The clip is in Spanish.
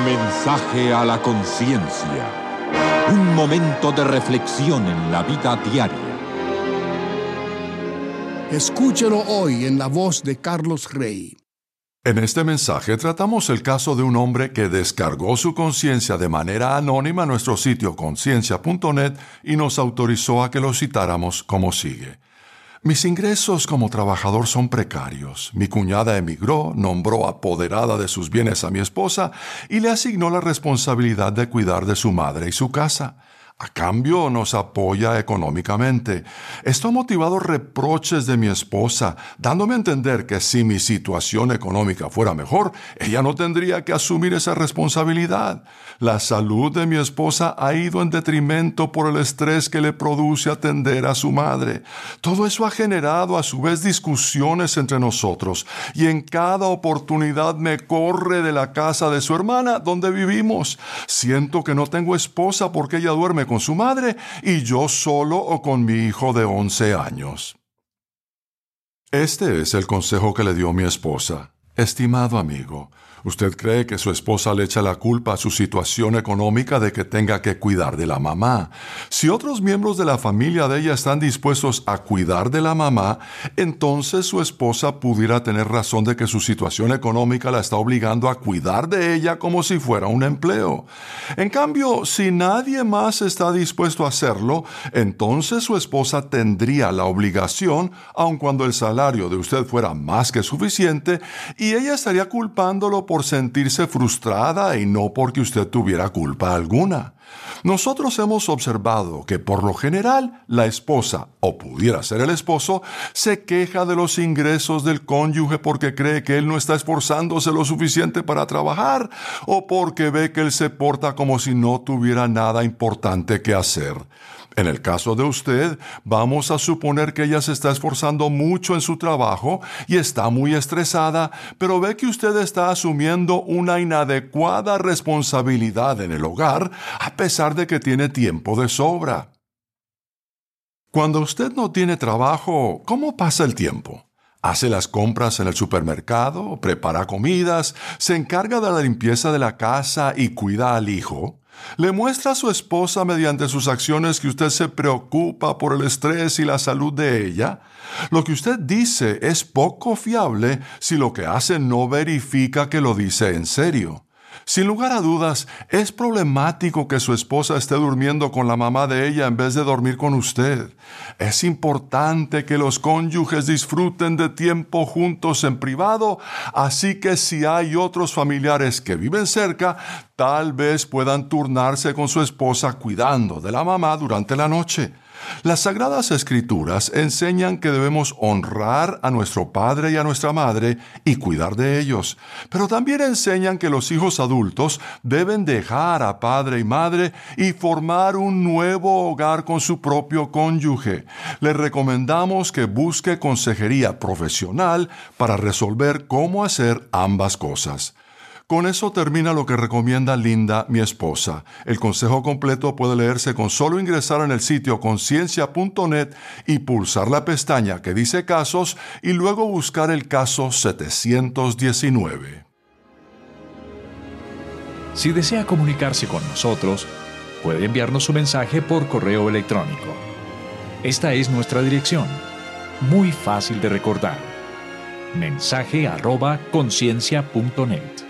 Mensaje a la conciencia. Un momento de reflexión en la vida diaria. Escúchelo hoy en la voz de Carlos Rey. En este mensaje tratamos el caso de un hombre que descargó su conciencia de manera anónima a nuestro sitio conciencia.net y nos autorizó a que lo citáramos como sigue. Mis ingresos como trabajador son precarios. Mi cuñada emigró, nombró apoderada de sus bienes a mi esposa y le asignó la responsabilidad de cuidar de su madre y su casa. A cambio, nos apoya económicamente. Esto ha motivado reproches de mi esposa, dándome a entender que si mi situación económica fuera mejor, ella no tendría que asumir esa responsabilidad. La salud de mi esposa ha ido en detrimento por el estrés que le produce atender a su madre. Todo eso ha generado a su vez discusiones entre nosotros, y en cada oportunidad me corre de la casa de su hermana donde vivimos. Siento que no tengo esposa porque ella duerme con su madre y yo solo o con mi hijo de 11 años. Este es el consejo que le dio mi esposa. Estimado amigo, ¿usted cree que su esposa le echa la culpa a su situación económica de que tenga que cuidar de la mamá? Si otros miembros de la familia de ella están dispuestos a cuidar de la mamá, entonces su esposa pudiera tener razón de que su situación económica la está obligando a cuidar de ella como si fuera un empleo. En cambio, si nadie más está dispuesto a hacerlo, entonces su esposa tendría la obligación, aun cuando el salario de usted fuera más que suficiente, y ella estaría culpándolo por sentirse frustrada y no porque usted tuviera culpa alguna. Nosotros hemos observado que por lo general la esposa, o pudiera ser el esposo, se queja de los ingresos del cónyuge porque cree que él no está esforzándose lo suficiente para trabajar o porque ve que él se porta como si no tuviera nada importante que hacer. En el caso de usted, vamos a suponer que ella se está esforzando mucho en su trabajo y está muy estresada, pero ve que usted está asumiendo una inadecuada responsabilidad en el hogar, a pesar de que tiene tiempo de sobra. Cuando usted no tiene trabajo, ¿cómo pasa el tiempo? Hace las compras en el supermercado, prepara comidas, se encarga de la limpieza de la casa y cuida al hijo. ¿Le muestra a su esposa mediante sus acciones que usted se preocupa por el estrés y la salud de ella? Lo que usted dice es poco fiable si lo que hace no verifica que lo dice en serio. Sin lugar a dudas, es problemático que su esposa esté durmiendo con la mamá de ella en vez de dormir con usted. Es importante que los cónyuges disfruten de tiempo juntos en privado, así que si hay otros familiares que viven cerca, tal vez puedan turnarse con su esposa cuidando de la mamá durante la noche. Las Sagradas Escrituras enseñan que debemos honrar a nuestro padre y a nuestra madre y cuidar de ellos, pero también enseñan que los hijos adultos deben dejar a padre y madre y formar un nuevo hogar con su propio cónyuge. Le recomendamos que busque consejería profesional para resolver cómo hacer ambas cosas. Con eso termina lo que recomienda Linda, mi esposa. El consejo completo puede leerse con solo ingresar en el sitio conciencia.net y pulsar la pestaña que dice casos y luego buscar el caso 719. Si desea comunicarse con nosotros, puede enviarnos su mensaje por correo electrónico. Esta es nuestra dirección, muy fácil de recordar: mensaje@conciencia.net.